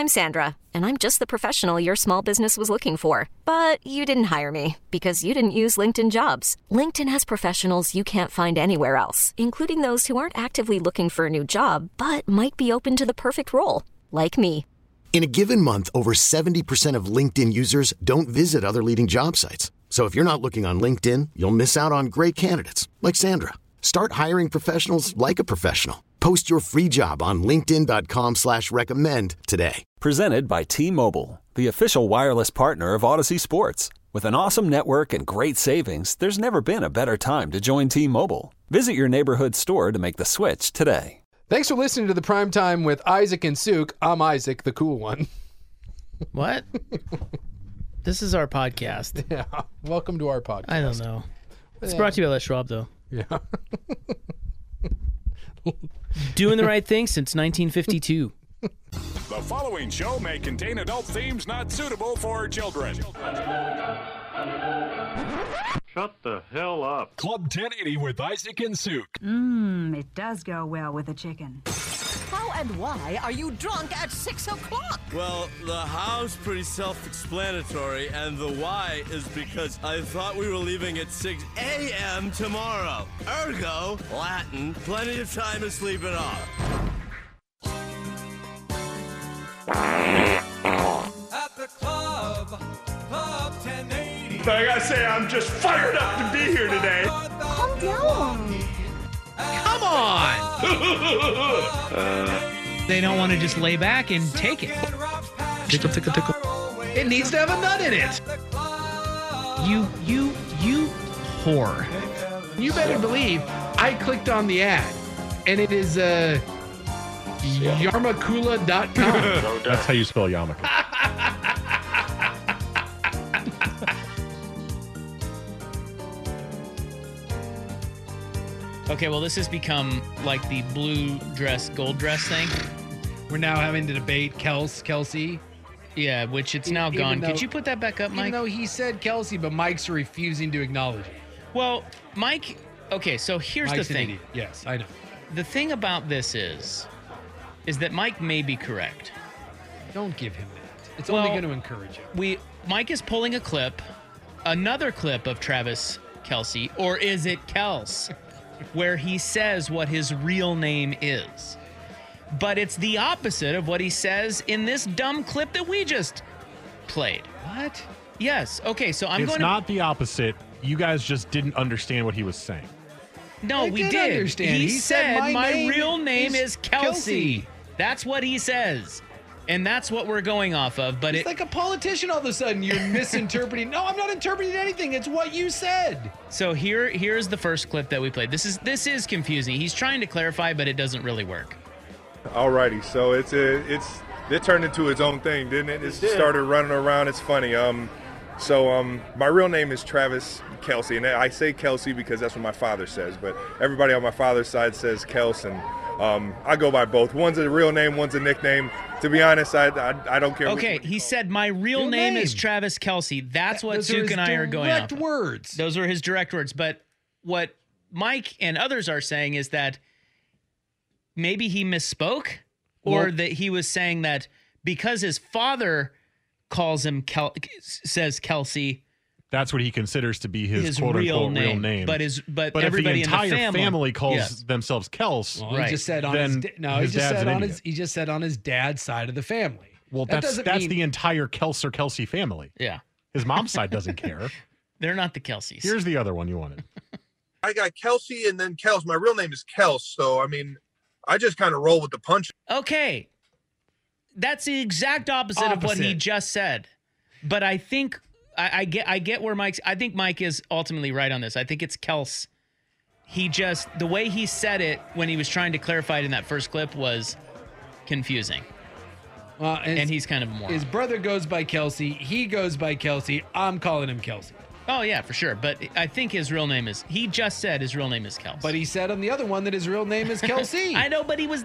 I'm Sandra, and I'm just the professional your small business was looking for. But you didn't hire me because you didn't use LinkedIn Jobs. LinkedIn has professionals you can't find anywhere else, including those who aren't actively looking for a new job, but might be open to the perfect role, like me. In a given month, over 70% of LinkedIn users don't visit other leading job sites. So if you're not looking on LinkedIn, you'll miss out on great candidates like Sandra. Start hiring professionals like a professional. Post your free job on linkedin.com/recommend today. Presented by T-Mobile, the official wireless partner of Odyssey Sports. With an awesome network and great savings, there's never been a better time to join T-Mobile. Visit your neighborhood store to make the switch today. Thanks for listening to the Prime Time with Isaac and Suk. I'm Isaac, the cool one. What? This is our podcast. Yeah. Welcome to our podcast. I don't know. It's brought to you by Les Schwab, though. Yeah. Doing the right thing since 1952. The following show may contain adult themes not suitable for children. Shut the hell up. Club 1080 with Isaac and Suk. It does go well with a chicken. How and why are you drunk at 6 o'clock? Well, the how's pretty self-explanatory, and the why is because I thought we were leaving at 6 a.m. tomorrow. Ergo, Latin, plenty of time to sleep it off. At the club 1080. I gotta say, I'm just fired up to be here today. Calm down. Come on! They don't want to just lay back and take it. Tickle, tickle, tickle. It needs to have a nut in it. You whore. You better believe I clicked on the ad, and it is yarmakula.com. That's how you spell yarmulke. Okay, well, this has become like the blue dress, gold dress thing. We're now having to debate Kelsey. Yeah, which it's now gone. Could you put that back up, Mike? Even though he said Kelsey, but Mike's refusing to acknowledge it. Well, Mike, okay, so here's Mike's the an thing. idiot. Yes, I know. The thing about this is that Mike may be correct. Don't give him that. It's only going to encourage him. Mike is pulling a clip, another clip of Travis Kelce, or is it Kels, where he says what his real name is. But it's the opposite of what he says in this dumb clip that we just played. What? Yes. Okay, so It's not the opposite. You guys just didn't understand what he was saying. No, we did. Understand. He said my real name is Kelsey. Kelsey. That's what he says. And that's what we're going off of. But it's like a politician all of a sudden. You're misinterpreting. No, I'm not interpreting anything. It's what you said. So here's the first clip that we played. This is confusing. He's trying to clarify, but it doesn't really work. Alrighty, so it turned into its own thing, didn't it? It started running around. It's funny. My real name is Travis Kelce, and I say Kelce because that's what my father says. But everybody on my father's side says Kels, and I go by both. One's a real name, one's a nickname. To be honest, I don't care. Okay, he said my real name is Travis Kelce. That's what Suk and I are going off of. Direct words. Those are his direct words. But what Mike and others are saying is that maybe he misspoke, or that he was saying that because his father calls him says Kelce, that's what he considers to be his quote real unquote real name. But but everybody if the entire in the family calls themselves Kels, well, he just said on he just said on his dad's side of the family. Well, that's the entire Kels or Kelsey family. Yeah. His mom's side doesn't care. They're not the Kelseys. Here's the other one you wanted. I got Kelsey and then Kels. My real name is Kels, so I mean, I just kind of roll with the punch. Okay. That's the exact opposite of what he just said. But I think I get where I think Mike is ultimately right on this. I think it's Kels. The way he said it when he was trying to clarify it in that first clip was confusing. And he's kind of a moron. His brother goes by Kelsey. He goes by Kelsey. I'm calling him Kelsey. Oh, yeah, for sure. But I think his real name is, he just said his real name is Kels. But he said on the other one that his real name is Kelsey. I know, but he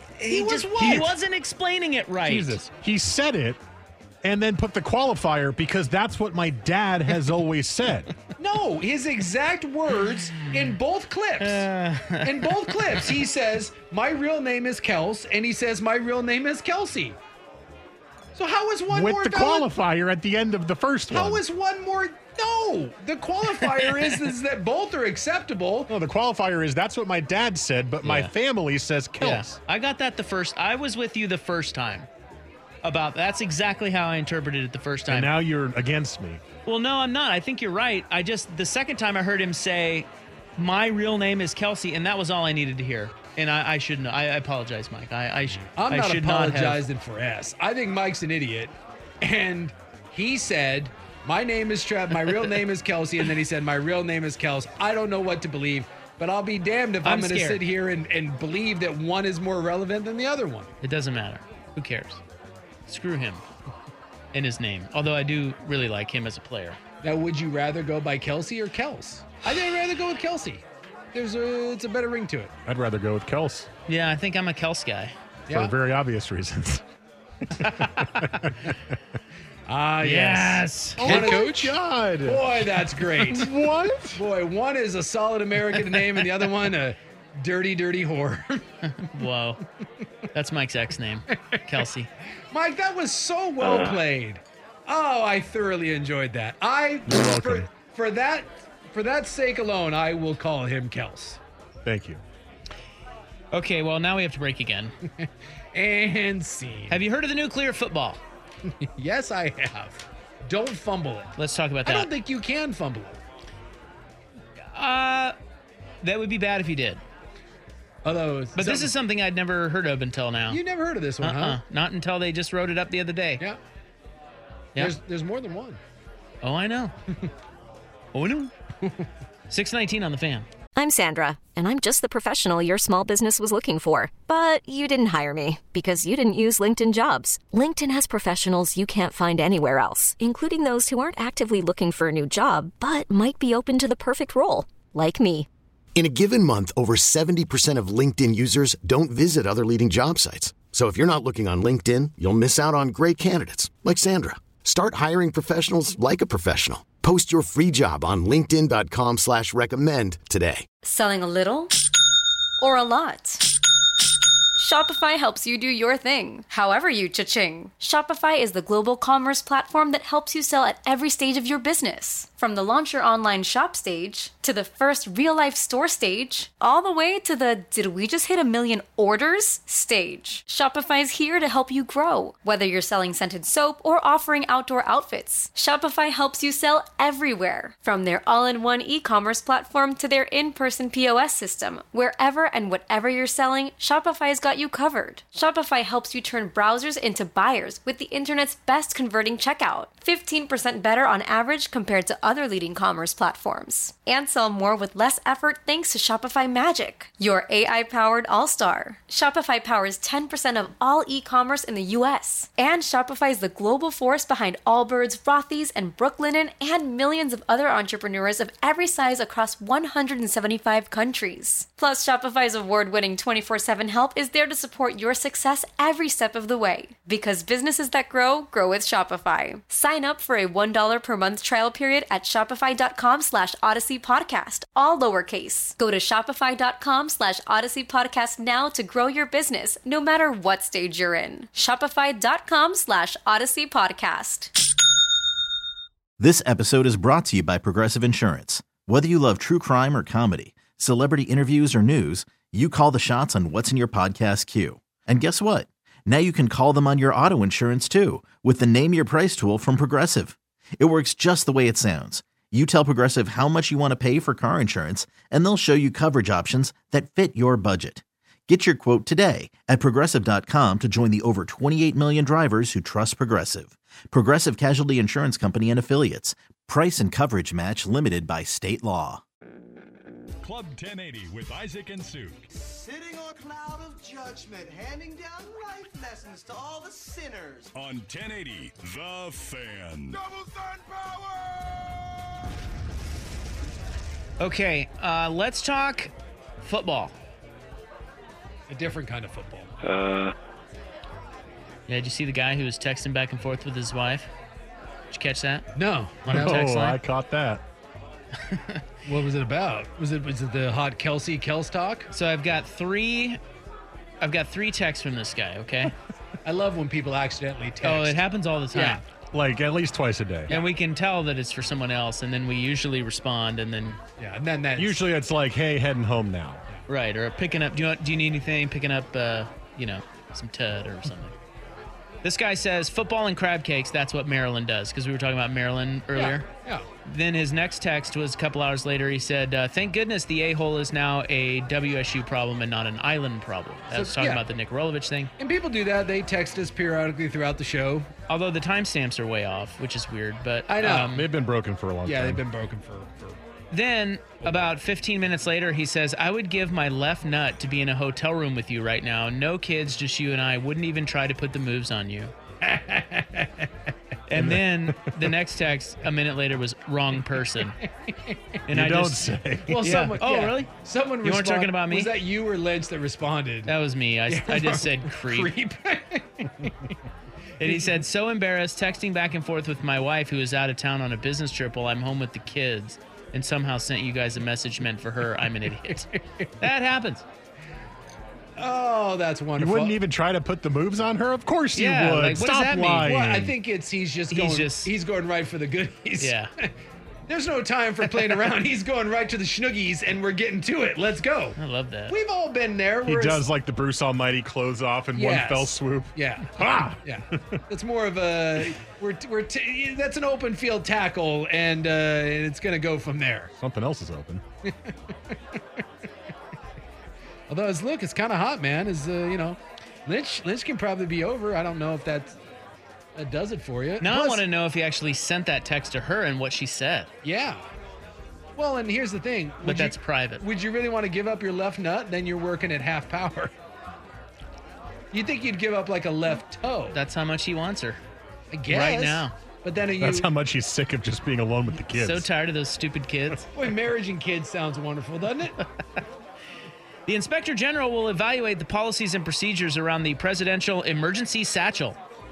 wasn't explaining it right. Jesus. He said it and then put the qualifier because that's what my dad has always said. No, his exact words in both clips. In both clips, he says, my real name is Kels, and he says, my real name is Kelsey. So how is one with more the valid? qualifier at the end of the first one. How is one more? No, the qualifier is that both are acceptable. No, the qualifier is that's what my dad said, but my family says Kels. Yeah. I got that the first. I was with you the first time. That's exactly how I interpreted it the first time. And now you're against me. Well, no, I'm not. I think you're right. The second time I heard him say, my real name is Kelsey, and that was all I needed to hear. And I should know. I apologize, Mike. I'm not apologizing for S. I think Mike's an idiot. And he said, my name is Trev, my real name is Kelsey, and then he said, my real name is Kels. I don't know what to believe, but I'll be damned if I'm going to sit here and believe that one is more relevant than the other one. It doesn't matter. Who cares? Screw him and his name. Although I do really like him as a player. Now, would you rather go by Kelsey or Kels? I think I'd rather go with Kelsey. It's a better ring to it. I'd rather go with Kels. Yeah, I think I'm a Kels guy. For very obvious reasons. Yes. Head coach? God. Boy, that's great. What? Boy, one is a solid American name and the other one a dirty, dirty whore. Whoa. That's Mike's ex name, Kelsey. Mike, that was so well played. Oh, I thoroughly enjoyed that. You're welcome. For that sake alone, I will call him Kels. Thank you. Okay, well, now we have to break again. And scene. Have you heard of the nuclear football? Yes, I have. Don't fumble it. Let's talk about that. I don't think you can fumble it. That would be bad if you did. But this is something I'd never heard of until now. You never heard of this one, huh? Not until they just wrote it up the other day. Yeah. There's more than one. Oh, I know. Oh, I know. 619 on the Fan. I'm Sandra, and I'm just the professional your small business was looking for. But you didn't hire me because you didn't use LinkedIn Jobs. LinkedIn has professionals you can't find anywhere else, including those who aren't actively looking for a new job, but might be open to the perfect role, like me. In a given month, over 70% of LinkedIn users don't visit other leading job sites. So if you're not looking on LinkedIn, you'll miss out on great candidates like Sandra. Start hiring professionals like a professional. Post your free job on linkedin.com/recommend today. Selling a little or a lot? Shopify helps you do your thing, however you cha-ching. Shopify is the global commerce platform that helps you sell at every stage of your business. From the launch your online shop stage, to the first real-life store stage, all the way to the did we just hit 1 million orders stage. Shopify is here to help you grow. Whether you're selling scented soap or offering outdoor outfits, Shopify helps you sell everywhere. From their all-in-one e-commerce platform to their in-person POS system. Wherever and whatever you're selling, Shopify's got you covered. Shopify helps you turn browsers into buyers with the internet's best converting checkout. 15% better on average compared to other leading commerce platforms. And sell more with less effort thanks to Shopify Magic, your AI-powered all-star. Shopify powers 10% of all e-commerce in the U.S. And Shopify is the global force behind Allbirds, Rothy's, and Brooklinen, and millions of other entrepreneurs of every size across 175 countries. Plus, Shopify's award-winning 24/7 help is there to support your success every step of the way. Because businesses that grow, grow with Shopify. Sign up for a $1 per month trial period at shopify.com/Odyssey Podcast, all lowercase. Go to shopify.com/Odyssey Podcast now to grow your business, no matter what stage you're in. Shopify.com/Odyssey Podcast. This episode is brought to you by Progressive Insurance. Whether you love true crime or comedy, celebrity interviews or news, you call the shots on what's in your podcast queue. And guess what? Now you can call them on your auto insurance too with the Name Your Price tool from Progressive. It works just the way it sounds. You tell Progressive how much you want to pay for car insurance, and they'll show you coverage options that fit your budget. Get your quote today at Progressive.com to join the over 28 million drivers who trust Progressive. Progressive Casualty Insurance Company and Affiliates. Price and coverage match limited by state law. Club 1080 with Isaac and Suk. Sitting on a cloud of judgment, handing down life lessons to all the sinners. On 1080, The Fan. Double sun power! Okay, let's talk football. A different kind of football. Yeah, did you see the guy who was texting back and forth with his wife? Did you catch that? No. I caught that. What was it about? Was it the hot Kels talk? So I've got three texts from this guy, okay? I love when people accidentally text. Oh, it happens all the time. Yeah. Like at least twice a day. And we can tell that it's for someone else, and then we usually respond, and then and then that's usually it's like, hey, heading home now. Right, or picking up. Do you need anything? Picking up, some tud or something. This guy says football and crab cakes. That's what Maryland does, because we were talking about Maryland earlier. Yeah. Then his next text was a couple hours later. He said, "Thank goodness the a-hole is now a WSU problem and not an island problem." That was talking about the Nick Rolovich thing. And people do that. They text us periodically throughout the show. Although the timestamps are way off, which is weird. But I know. They've been broken for a long time. Yeah, they've been broken for Then, about 15 minutes later, he says, "I would give my left nut to be in a hotel room with you right now. No kids, just you and I. Wouldn't even try to put the moves on you." And then the next text a minute later was wrong person. And you don't say. Well, someone. Oh, really? Someone. You weren't talking about me? Was that you or Lynch that responded? That was me. I just said creep. And he said, "So embarrassed, texting back and forth with my wife, who is out of town on a business trip while I'm home with the kids, and somehow sent you guys a message meant for her. I'm an idiot." That happens. Oh, that's wonderful. You wouldn't even try to put the moves on her? Of course you would. Like, what Stop does that mean? lying. Well, I think he's going right for the goodies. Yeah. There's no time for playing around. He's going right to the schnoogies, and we're getting to it. Let's go. I love that. We've all been there. He does like the Bruce Almighty close off in one fell swoop. Yeah. Ah! Yeah. It's more of a that's an open field tackle, and it's going to go from there. Something else is open. Although it's kind of hot, man. Lynch can probably be over. I don't know if that does it for you. Now Plus, I want to know if he actually sent that text to her and what she said. Yeah. Well, and here's the thing. But that's private. Would you really want to give up your left nut? Then you're working at half power. You think you'd give up like a left toe? That's how much he wants her. I guess. Right now. But then that's how much he's sick of just being alone with the kids. So tired of those stupid kids. Boy, marriage and kids sounds wonderful, doesn't it? The Inspector General will evaluate the policies and procedures around the presidential emergency satchel.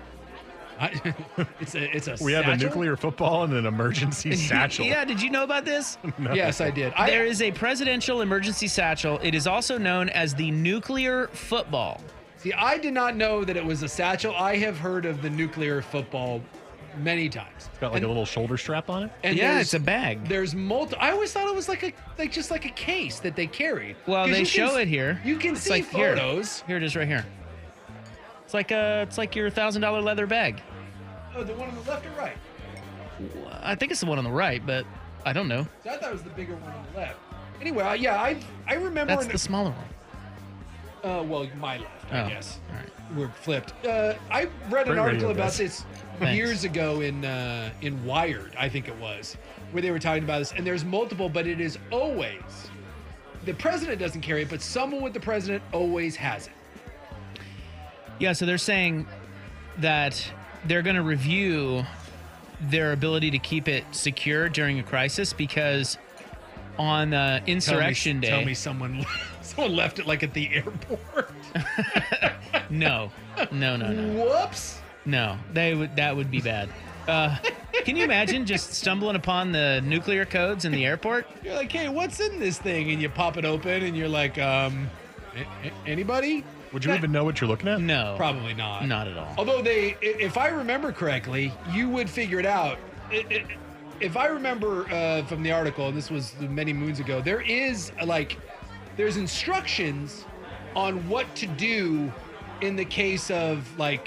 It's a we satchel? have a nuclear football and an emergency satchel. Yeah, did you know about this? No. Yes, I did. There is a presidential emergency satchel. It is also known as the nuclear football. See, I did not know that it was a satchel. I have heard of the nuclear football many times. It's got like a little shoulder strap on it. And yeah, it's a bag. There's I always thought it was just like a case that they carried. Well, they show it here. You can see photos. Here it is, right here. It's like your $1,000 leather bag. Oh, the one on the left or right? I think it's the one on the right, but I don't know. So I thought it was the bigger one on the left. Anyway, I remember. That's the smaller one. Well, my left, I guess. All right. We're flipped. I read an article about this years ago in Wired, I think it was, where they were talking about this. And there's multiple, but it is always the president doesn't carry it, but someone with the president always has it. Yeah, so they're saying that they're going to review their ability to keep it secure during a crisis because on Insurrection Day. Tell me someone left it like at the airport. No. Whoops. No, that would be bad. Can you imagine just stumbling upon the nuclear codes in the airport? You're like, hey, what's in this thing? And you pop it open and you're like, anybody? Would you even know what you're looking at? No. Probably not. Not at all. Although if I remember correctly, you would figure it out. If I remember from the article, and this was many moons ago, there's instructions on what to do in the case of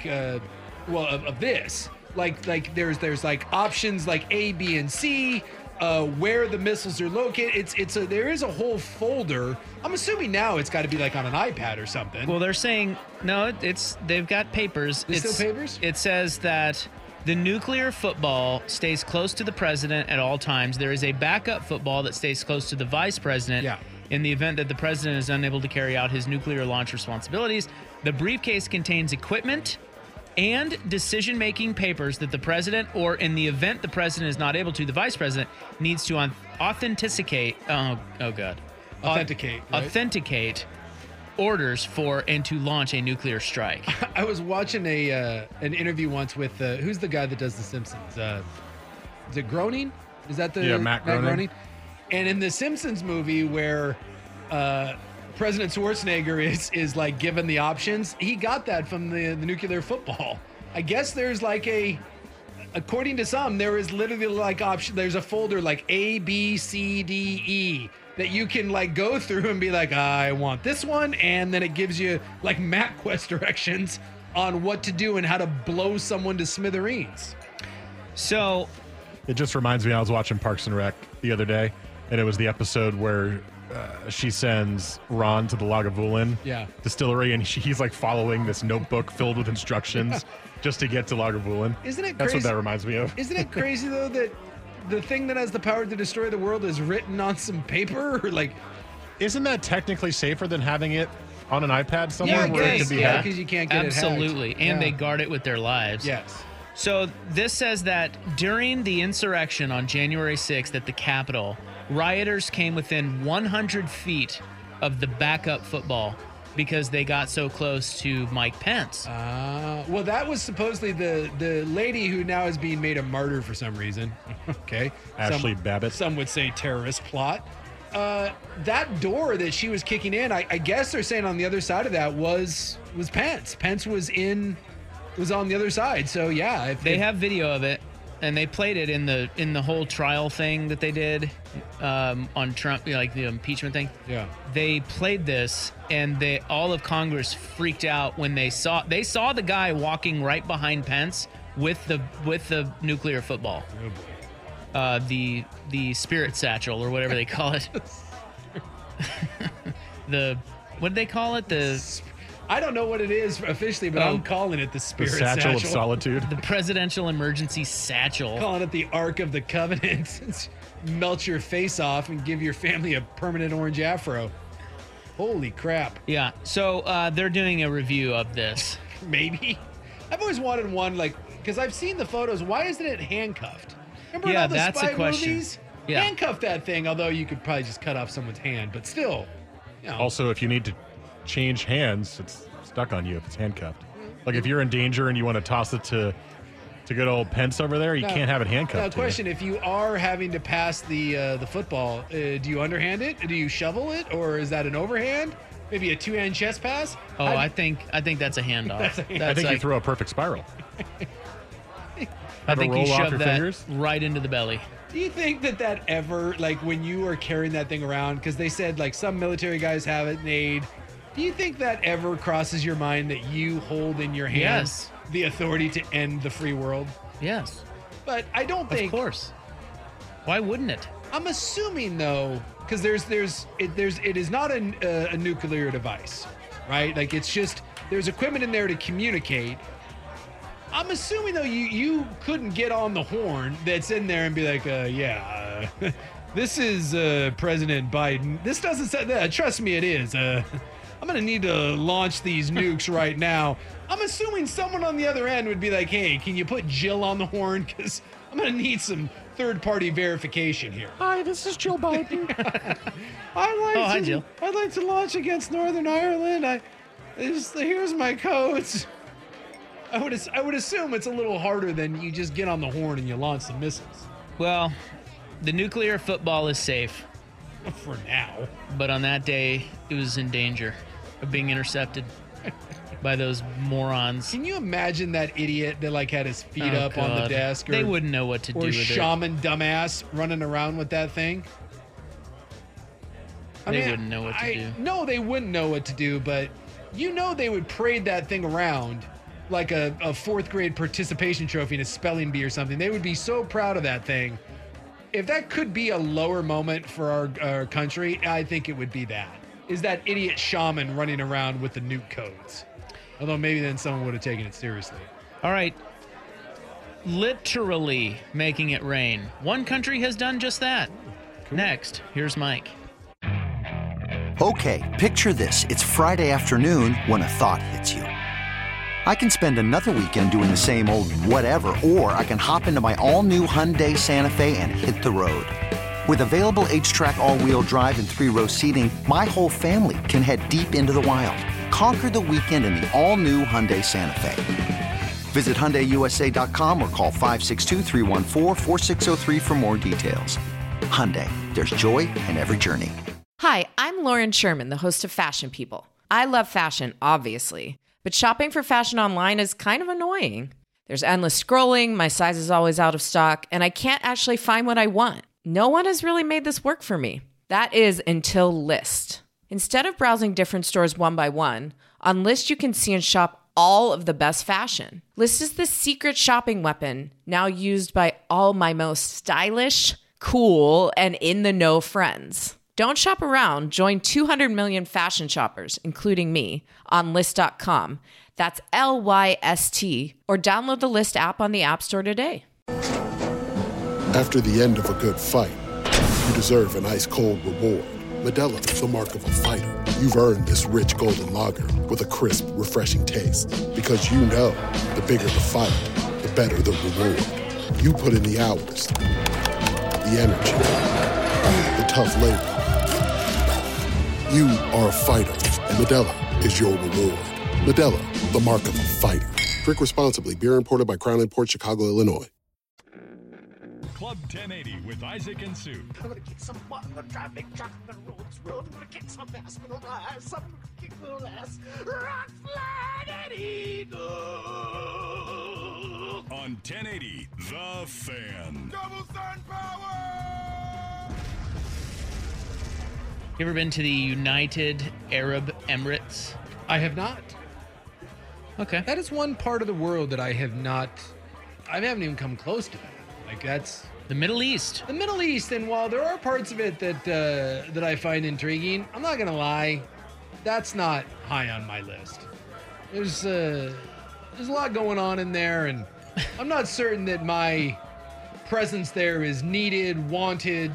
of this. Like there's like options like A, B, and C, where the missiles are located. There is a whole folder. I'm assuming now it's got to be like on an iPad or something. Well, they're saying no. They've got papers. Still papers? It says that the nuclear football stays close to the president at all times. There is a backup football that stays close to the vice president. Yeah. In the event that the president is unable to carry out his nuclear launch responsibilities, the briefcase contains equipment and decision-making papers that the president, or in the event the president is not able to, the vice president needs to authenticate. Oh God. Authenticate. Right? Authenticate orders for and to launch a nuclear strike. I was watching an interview once with who's the guy that does The Simpsons? Is it Groening? Is that the Matt Groening? And in the Simpsons movie where President Schwarzenegger is like given the options, he got that from the nuclear football. I guess there's like according to some, there is literally like option. There's a folder like A, B, C, D, E that you can like go through and be like, I want this one. And then it gives you like MapQuest directions on what to do and how to blow someone to smithereens. So it just reminds me, I was watching Parks and Rec the other day, and it was the episode where she sends Ron to the Lagavulin distillery, and he's like following this notebook filled with instructions just to get to Lagavulin. Isn't it crazy? That's what that reminds me of. Isn't it crazy, though, that the thing that has the power to destroy the world is written on some paper? Or like, isn't that technically safer than having it on an iPad somewhere yeah, where it could be hacked? Because you can't get Absolutely. it hacked. And they guard it with their lives. Yes. So this says that during the insurrection on January 6th at the Capitol, rioters came within 100 feet of the backup football because they got so close to Mike Pence. Well, that was supposedly the lady who now is being made a martyr for some reason. Okay. Ashley Babbitt. Some would say terrorist plot. That door that she was kicking in, I guess they're saying on the other side of that was Pence. Pence was on the other side. So yeah, they have video of it, and they played it in the whole trial thing that they did on Trump, like the impeachment thing. Yeah, they played this, and all of Congress freaked out when they saw the guy walking right behind Pence with the nuclear football. Oh boy. The spirit satchel or whatever they call it. What did they call it? I don't know what it is officially, but I'm calling it the spirit satchel of solitude. The presidential emergency satchel. Calling it the Ark of the Covenant. Melt your face off and give your family a permanent orange afro. Holy crap. Yeah. So they're doing a review of this. Maybe. I've always wanted one, like, because I've seen the photos. Why isn't it handcuffed? Remember in all the spy movies? Yeah. Handcuff that thing, although you could probably just cut off someone's hand, but still. You know. Also, if you need to change hands, it's stuck on you if it's handcuffed. Like if you're in danger and you want to toss it to good old Pence over there, you can't have it handcuffed. Now, question: if you are having to pass the football, do you underhand it? Do you shovel it, or is that an overhand? Maybe a two-hand chest pass? Oh, I think that's a handoff. That's a handoff. I think you throw a perfect spiral. I think you shove that fingers right into the belly. Do you think that ever, like when you are carrying that thing around, because they said like some military guys have it made, do you think that ever crosses your mind that you hold in your hands the authority to end the free world? Yes. But I don't think. Of course. Why wouldn't it? I'm assuming though, because it is not a nuclear device, right? Like it's just there's equipment in there to communicate. I'm assuming though you couldn't get on the horn that's in there and be like, this is President Biden. This doesn't say that. Trust me, it is. I'm going to need to launch these nukes right now. I'm assuming someone on the other end would be like, hey, can you put Jill on the horn? Because I'm going to need some third-party verification here. Hi, this is Jill Biden. Hi, Jill. I'd like to launch against Northern Ireland. Here's my codes. I would assume it's a little harder than you just get on the horn and you launch some missiles. Well, the nuclear football is safe. For now. But on that day, it was in danger of being intercepted by those morons. Can you imagine that idiot that like had his feet up on the desk? They wouldn't know what to do with it. Or shaman dumbass running around with that thing? They wouldn't know what to do. No, they wouldn't know what to do, but you know they would parade that thing around like a fourth grade participation trophy in a spelling bee or something. They would be so proud of that thing. If that could be a lower moment for our country, I think it would be that. Is that idiot shaman running around with the nuke codes. Although maybe then someone would have taken it seriously. All right. Literally making it rain. One country has done just that. Cool. Next, here's Mike. Okay, picture this. It's Friday afternoon when a thought hits you. I can spend another weekend doing the same old whatever, or I can hop into my all-new Hyundai Santa Fe and hit the road. With available H-Track all-wheel drive and 3-row seating, my whole family can head deep into the wild. Conquer the weekend in the all-new Hyundai Santa Fe. Visit HyundaiUSA.com or call 562-314-4603 for more details. Hyundai, there's joy in every journey. Hi, I'm Lauren Sherman, the host of Fashion People. I love fashion, obviously, but shopping for fashion online is kind of annoying. There's endless scrolling, my size is always out of stock, and I can't actually find what I want. No one has really made this work for me. That is until Lyst. Instead of browsing different stores one by one, on Lyst you can see and shop all of the best fashion. Lyst is the secret shopping weapon now used by all my most stylish, cool, and in-the-know friends. Don't shop around. Join 200 million fashion shoppers, including me, on Lyst.com. That's Lyst, or download the Lyst app on the App Store today. After the end of a good fight, you deserve an ice-cold reward. Modelo is the mark of a fighter. You've earned this rich golden lager with a crisp, refreshing taste. Because you know, the bigger the fight, the better the reward. You put in the hours, the energy, the tough labor. You are a fighter, and Modelo is your reward. Modelo, the mark of a fighter. Drink responsibly. Beer imported by Crown Imports, Chicago, Illinois. Club 1080 with Isaac and Sue. I'm gonna kick some butt on the traffic, truck on the roads, road. I'm gonna kick some ass, I'm gonna rise, I'm gonna kick little ass. Rock, slide, and eagle. On 1080, The Fan. Double sun power! You ever been to the United Arab Emirates? I have not. Okay. That is one part of the world that I haven't even come close to that. Like, that's the Middle East. The Middle East, and while there are parts of it that I find intriguing, I'm not gonna lie, that's not high on my list. There's a lot going on in there, and I'm not certain that my presence there is needed, wanted,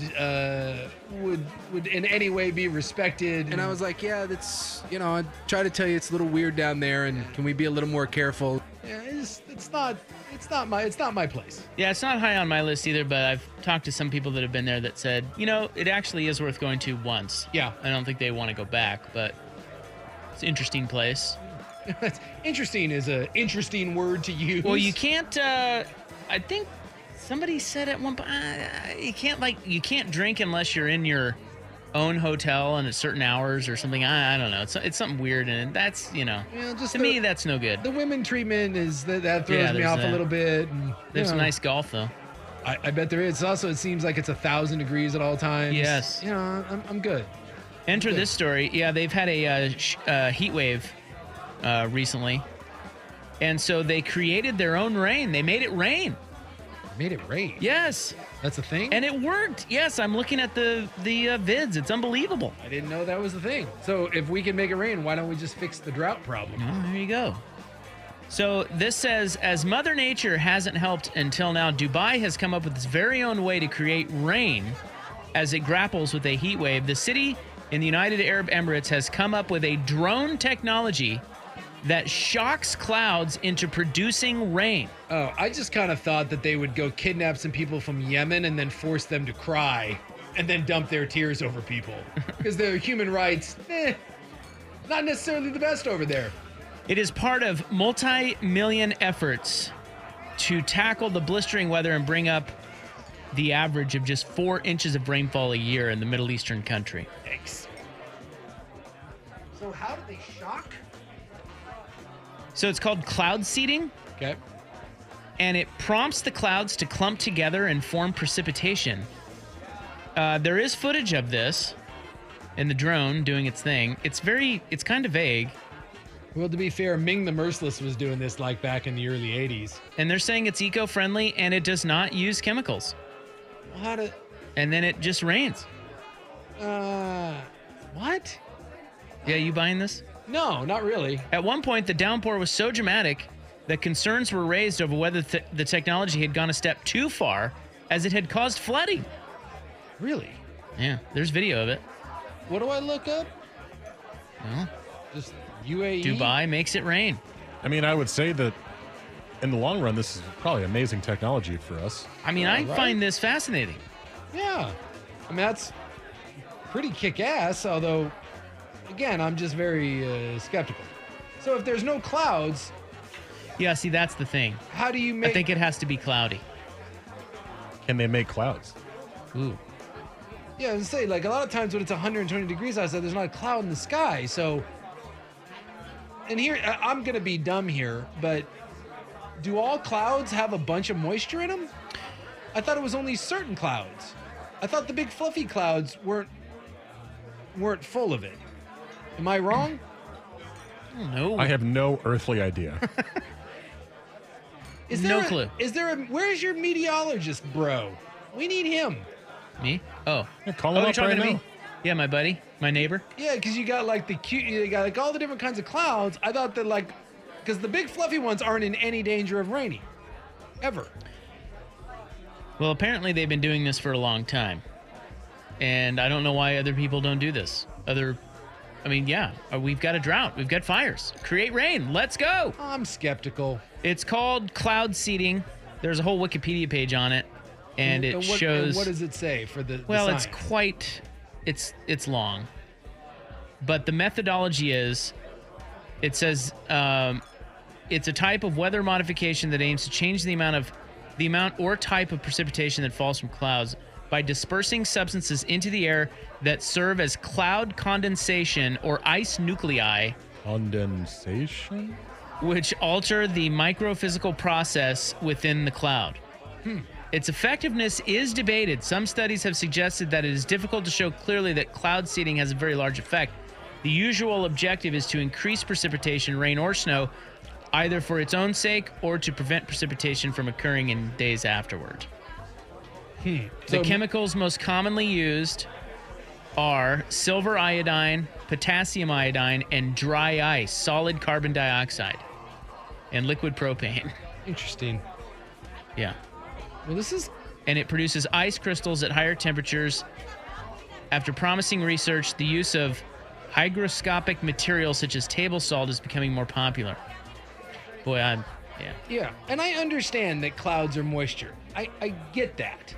would in any way be respected. And I was like, yeah, that's, I try to tell you it's a little weird down there, and can we be a little more careful? Yeah, it's not my place. Yeah, it's not high on my list either, but I've talked to some people that have been there that said, it actually is worth going to once. Yeah. I don't think they want to go back, but it's an interesting place. Interesting is an interesting word to use. Well, you can't, I think somebody said at one point, you can't drink unless you're in your own hotel and at certain hours or something. I don't know. It's something weird, and that's, to me, that's no good. The women treatment is that throws me off a little bit. And, there's some nice golf, though. I bet there is. Also, it seems like it's 1,000 degrees at all times. Yes. I'm good. Enter this story. Yeah, they've had a heat wave recently, and so they created their own rain. They made it rain. Made it rain? Yes. That's a thing? And it worked. Yes, I'm looking at the vids. It's unbelievable. I didn't know that was the thing. So if we can make it rain, why don't we just fix the drought problem? Oh, there you go. So this says, as Mother Nature hasn't helped until now, Dubai has come up with its very own way to create rain as it grapples with a heat wave. The city in the United Arab Emirates has come up with a drone technology that shocks clouds into producing rain. Oh, I just kind of thought that they would go kidnap some people from Yemen and then force them to cry and then dump their tears over people. Because the human rights, not necessarily the best over there. It is part of multi-million efforts to tackle the blistering weather and bring up the average of just 4 inches of rainfall a year in the Middle Eastern country. Thanks. So how do they shock? So it's called cloud seeding. Okay. And it prompts the clouds to clump together and form precipitation. There is footage of this in the drone doing its thing. It's kind of vague. Well, to be fair, Ming the Merciless was doing this like back in the early 80s. And they're saying it's eco-friendly and it does not use chemicals. And then it just rains. What? Yeah, you buying this? No, not really. At one point, the downpour was so dramatic that concerns were raised over whether the technology had gone a step too far, as it had caused flooding. Really? Yeah, there's video of it. What do I look up? Well, just UAE? Dubai makes it rain. I mean, I would say that in the long run, this is probably amazing technology for us. I mean, I find this fascinating. Yeah. I mean, that's pretty kick-ass, although, again, I'm just very skeptical. So if there's no clouds... Yeah, see, that's the thing. How do you make... I think it has to be cloudy. Can they make clouds? Ooh. Yeah, I was saying, like, a lot of times when it's 120 degrees outside, there's not a cloud in the sky. So, and here, I'm going to be dumb here, but do all clouds have a bunch of moisture in them? I thought it was only certain clouds. I thought the big fluffy clouds weren't full of it. Am I wrong? No. I have no earthly idea. Clue. Where's your meteorologist, bro? We need him. Me? Oh. Call him you're up talking right to now. me? Yeah, my buddy, my neighbor. Yeah, because you got like you got like all the different kinds of clouds. I thought that like, because the big fluffy ones aren't in any danger of raining, ever. Well, apparently they've been doing this for a long time, and I don't know why other people don't do this. We've got a drought, we've got fires. Create rain. Let's go. I'm skeptical. It's called cloud seeding. There's a whole Wikipedia page on it. And it shows. And what does it say for the? Well, the science? It's long, but the methodology is, it says it's a type of weather modification that aims to change the amount or type of precipitation that falls from clouds by dispersing substances into the air that serve as cloud condensation or ice nuclei. Condensation? Which alter the microphysical process within the cloud. Its effectiveness is debated. Some studies have suggested that it is difficult to show clearly that cloud seeding has a very large effect. The usual objective is to increase precipitation, rain or snow, either for its own sake or to prevent precipitation from occurring in days afterward. The chemicals most commonly used are silver iodine, potassium iodine, and dry ice, solid carbon dioxide, and liquid propane. Interesting. Yeah. Well, and it produces ice crystals at higher temperatures. After promising research, the use of hygroscopic materials such as table salt is becoming more popular. Boy, Yeah, and I understand that clouds are moisture. I get that.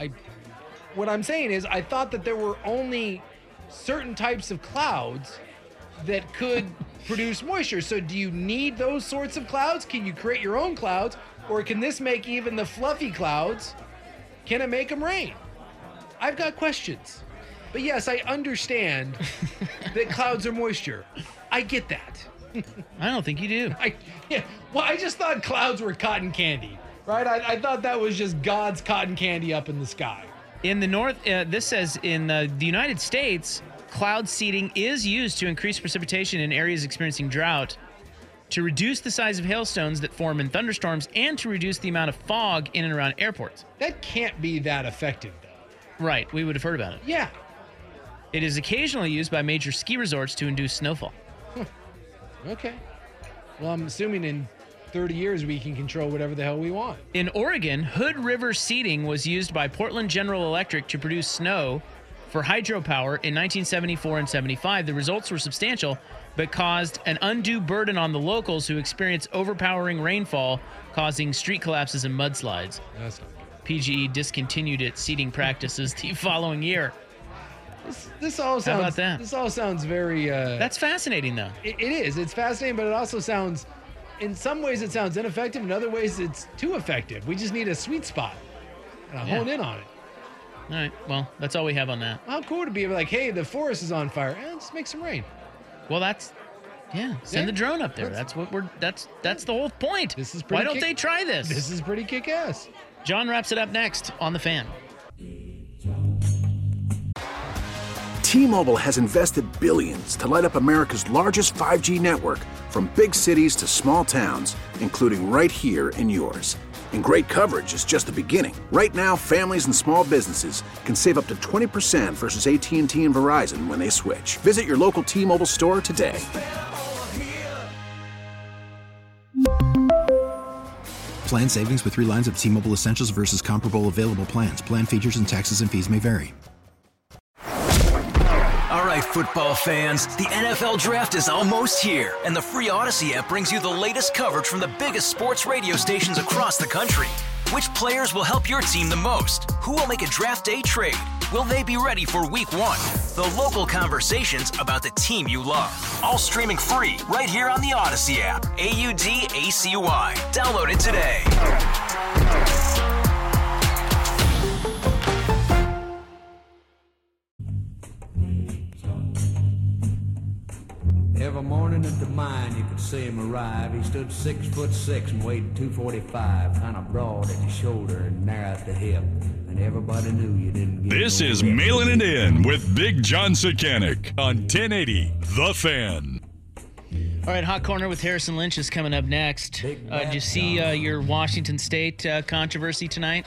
What I'm saying is, I thought that there were only certain types of clouds that could produce moisture. So do you need those sorts of clouds? Can you create your own clouds? Or can this make even the fluffy clouds, can it make them rain? I've got questions. But yes, I understand that clouds are moisture. I get that. I don't think you do. I just thought clouds were cotton candy, right? I thought that was just God's cotton candy up in the sky. In the north, this says in the United States, cloud seeding is used to increase precipitation in areas experiencing drought, to reduce the size of hailstones that form in thunderstorms, and to reduce the amount of fog in and around airports. That can't be that effective, though. Right. We would have heard about it. Yeah. It is occasionally used by major ski resorts to induce snowfall. Okay. Well, I'm assuming in 30 years we can control whatever the hell we want. In Oregon, Hood River seeding was used by Portland General Electric to produce snow for hydropower in 1974 and 75. The results were substantial, but caused an undue burden on the locals who experienced overpowering rainfall, causing street collapses and mudslides. That's not good. PGE discontinued its seeding practices the following year. This all sounds. How about that? This all sounds very. That's fascinating, though. It is. It's fascinating, but it also sounds. In some ways, it sounds ineffective. In other ways, it's too effective. We just need a sweet spot. Hone in on it. All right. Well, that's all we have on that. How cool would it be if, like, hey, the forest is on fire. Just make some rain. Well, send the drone up there. That's the whole point. This is pretty. Why don't they try this? This is pretty kick-ass. John wraps it up next on The Fan. T-Mobile has invested billions to light up America's largest 5G network, from big cities to small towns, including right here in yours. And great coverage is just the beginning. Right now, families and small businesses can save up to 20% versus AT&T and Verizon when they switch. Visit your local T-Mobile store today. Plan savings with 3 lines of T-Mobile Essentials versus comparable available plans. Plan features and taxes and fees may vary. All right, football fans, the NFL Draft is almost here, and the free Odyssey app brings you the latest coverage from the biggest sports radio stations across the country. Which players will help your team the most? Who will make a draft day trade? Will they be ready for Week 1? The local conversations about the team you love. All streaming free right here on the Odyssey app. AUDACY. Download it today. see him arrive. He stood 6'6" and weighed 245, kind of broad at the shoulder and narrow at the hip. And everybody knew you didn't get This no is rest. Mailing It In with Big John Sakanik on 1080 The Fan. All right, Hot Corner with Harrison Lynch is coming up next. Did you see your Washington State controversy tonight?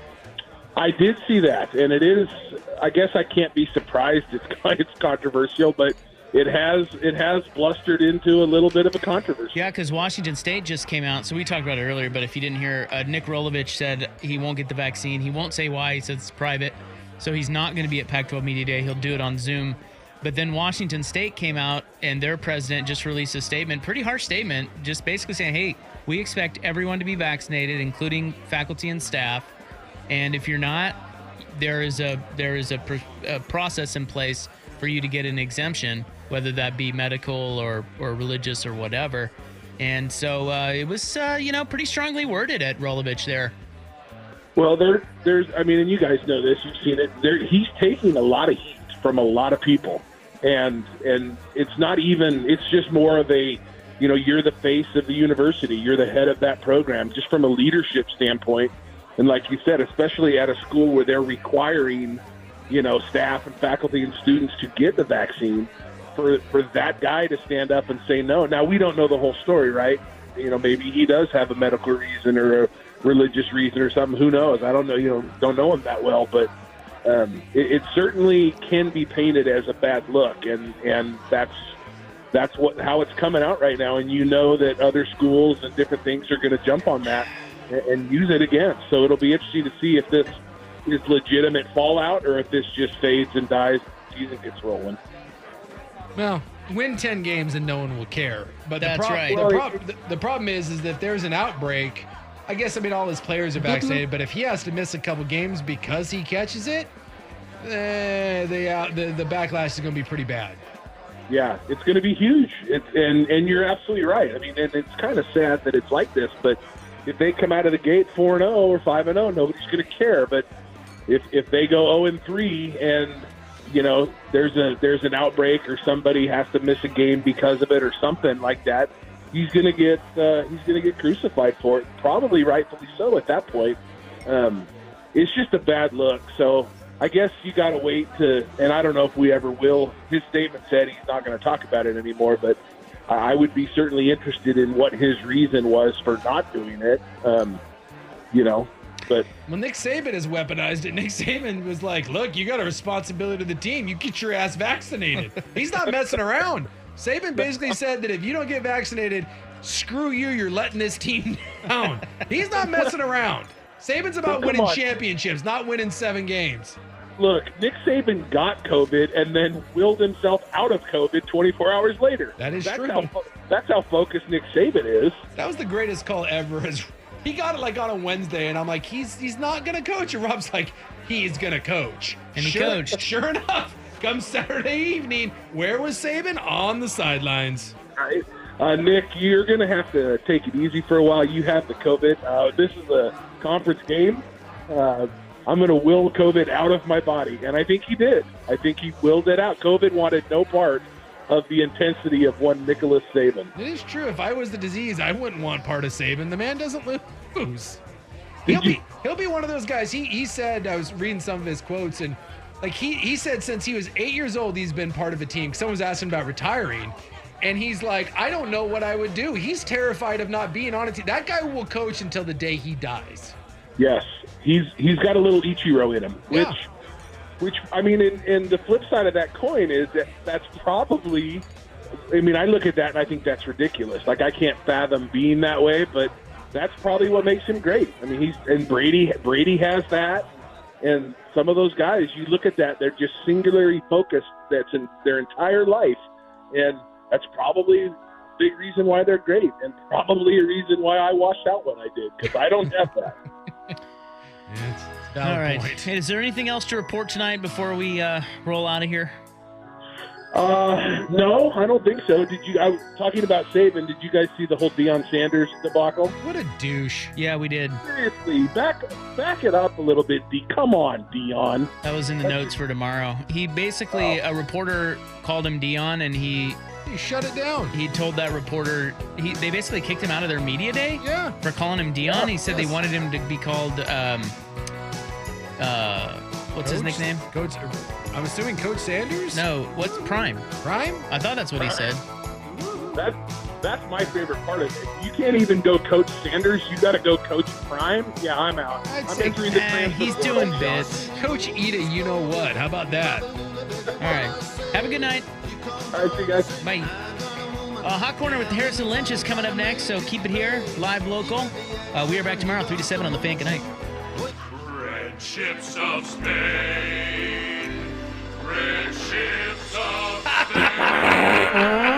I did see that, and it is. I guess I can't be surprised. It's controversial, but it has blustered into a little bit of a controversy. Yeah, because Washington State just came out. So we talked about it earlier, but if you didn't hear, Nick Rolovich said he won't get the vaccine. He won't say why. He says it's private, so he's not going to be at Pac-12 Media Day. He'll do it on Zoom. But then Washington State came out, and their president just released a statement, pretty harsh statement, just basically saying, hey, we expect everyone to be vaccinated, including faculty and staff. And if you're not, there is a process in place for you to get an exemption, whether that be medical or religious or whatever. And so it was, pretty strongly worded at Rolovich there. Well, there's, I mean, and you guys know this, you've seen it. He's taking a lot of heat from a lot of people. And it's not even, it's just more of a, you're the face of the university. You're the head of that program, just from a leadership standpoint. And like you said, especially at a school where they're requiring, staff and faculty and students to get the vaccine, for that guy to stand up and say no. Now, we don't know the whole story, right? Maybe he does have a medical reason or a religious reason or something. Who knows? I don't know. Don't know him that well, but it certainly can be painted as a bad look, and that's how it's coming out right now. And that other schools and different things are going to jump on that and use it again. So it'll be interesting to see if this is legitimate fallout or if this just fades and dies. The season gets rolling. Well, win 10 games and no one will care. But That's right. The problem is that if there's an outbreak, I guess, all his players are vaccinated, but if he has to miss a couple games because he catches it, the backlash is going to be pretty bad. Yeah, it's going to be huge. And you're absolutely right. I mean, and it's kind of sad that it's like this, but if they come out of the gate 4-0 or 5-0, nobody's going to care. But if they go 0-3 and there's an outbreak or somebody has to miss a game because of it or something like that, he's going to get crucified for it. Probably rightfully so at that point. It's just a bad look. So I guess you got to wait and I don't know if we ever will. His statement said he's not going to talk about it anymore, but I would be certainly interested in what his reason was for not doing it. But well, Nick Saban has weaponized it. Nick Saban was like, look, you got a responsibility to the team. You get your ass vaccinated. He's not messing around. Saban basically said that if you don't get vaccinated, screw you, you're letting this team down. He's not messing around. Saban's about winning championships, not winning 7 games. Look, Nick Saban got COVID and then willed himself out of COVID 24 hours later. That's true. That's how focused Nick Saban is. That was the greatest call ever. He got it on a Wednesday, and I'm like, he's not going to coach. And Rob's like, he's going to coach. And he coached. Sure enough, come Saturday evening, where was Saban? On the sidelines. Nick, you're going to have to take it easy for a while. You have the COVID. This is a conference game. I'm going to will COVID out of my body. And I think he did. I think he willed it out. COVID wanted no part of the intensity of one Nicholas Saban. It is true. If I was the disease, I wouldn't want part of Saban. The man doesn't lose. He'll be one of those guys. He said, I was reading some of his quotes, and like he said since he was 8 years old, he's been part of a team. Someone was asking about retiring, and he's like, I don't know what I would do. He's terrified of not being on a team. That guy will coach until the day he dies. Yes. He's got a little Ichiro in him, which I mean, and the flip side of that coin is that's probably, I mean, I look at that and I think that's ridiculous. Like, I can't fathom being that way, but that's probably what makes him great. I mean, Brady has that, and some of those guys, you look at that, they're just singularly focused. That's in their entire life, and that's probably a big reason why they're great, and probably a reason why I washed out when I did, because I don't have that. All right. Hey, is there anything else to report tonight before we roll out of here? No, I don't think so. I was talking about Saban. Did you guys see the whole Deion Sanders debacle? What a douche. Yeah, we did. Seriously, back it up a little bit. Come on, Deion. That was in the notes for tomorrow. He basically, a reporter called him Deion, and he He shut it down. He told that reporter, they basically kicked him out of their media day for calling him Dion. He said they wanted him to be called, what's his nickname? Coach, I'm assuming Coach Sanders? No, what's Prime? Prime? I thought that's what he said. That's my favorite part of it. You can't even go Coach Sanders. You got to go Coach Prime. Yeah, I'm out. I'm entering the transfer he's portal. doing bits. Coach Ida, you know what? How about that? All right. Have a good night. All right, see you guys. Bye. Hot Corner with Harrison Lynch is coming up next, so keep it here, live, local. We are back tomorrow, 3 to 7 on the Fan. Good night. Red ships of Spain. Red ships of Spain.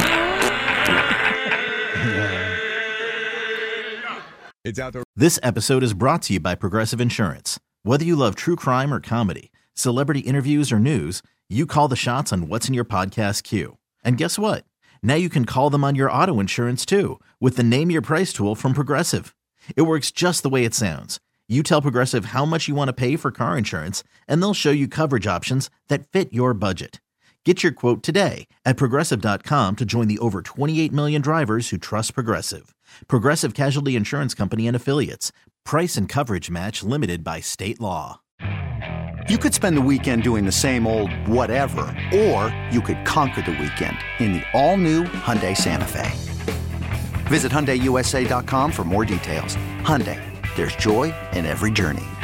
It's outdoor. This episode is brought to you by Progressive Insurance. Whether you love true crime or comedy, celebrity interviews or news, you call the shots on what's in your podcast queue. And guess what? Now you can call them on your auto insurance too with the Name Your Price tool from Progressive. It works just the way it sounds. You tell Progressive how much you want to pay for car insurance, and they'll show you coverage options that fit your budget. Get your quote today at Progressive.com to join the over 28 million drivers who trust Progressive. Progressive Casualty Insurance Company and Affiliates. Price and coverage match limited by state law. You could spend the weekend doing the same old whatever, or you could conquer the weekend in the all-new Hyundai Santa Fe. Visit HyundaiUSA.com for more details. Hyundai, there's joy in every journey.